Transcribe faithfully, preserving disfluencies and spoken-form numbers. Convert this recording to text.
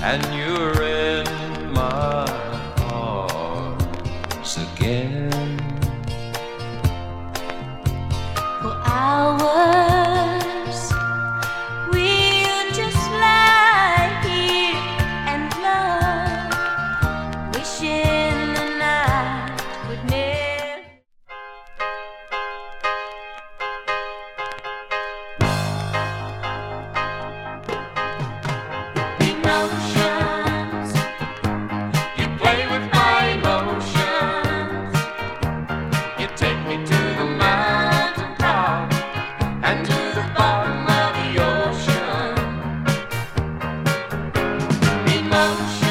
and you're in my arms again. For hours we'll just lie here and love, wishing the night would never. Emotions, you play with my emotions. You take me to the mountain top and to the bottom of the ocean. Emotions.